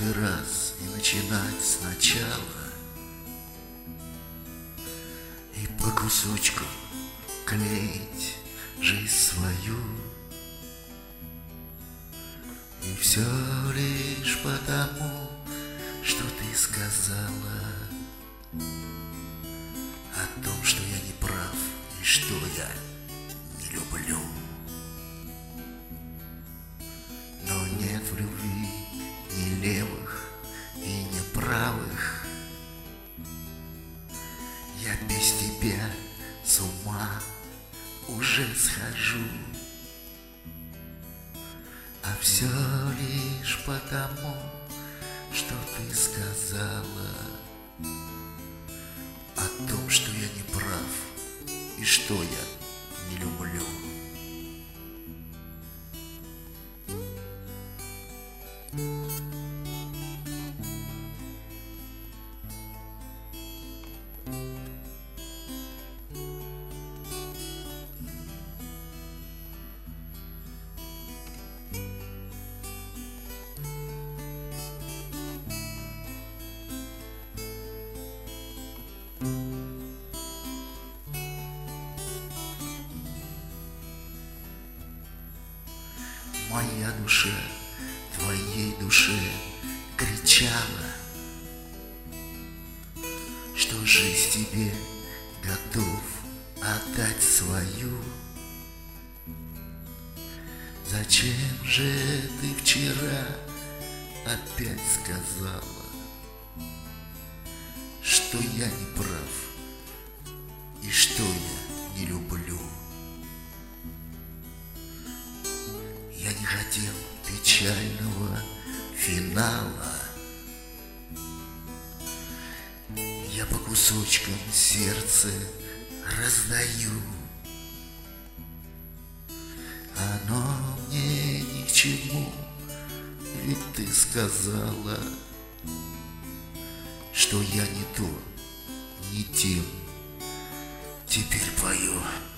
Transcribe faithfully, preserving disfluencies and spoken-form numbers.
сотый раз и начинать сначала, и по кусочку клеить жизнь свою. И все лишь потому, что ты сказала о том, что я не прав и что я не люблю. Но нет в любви ни левых и ни правых. Я без тебя с ума уже схожу. А все лишь потому, что ты сказала о том, что я не прав и что я не люблю. Моя душа твоей душе кричала, что жизнь тебе готов отдать свою. Зачем же ты вчера опять сказала, что я не прав и что я не люблю? Я не хотел печального финала. Я по кусочкам сердце раздаю. Оно мне ни к чему, ведь ты сказала, что я не то, не тем теперь пою.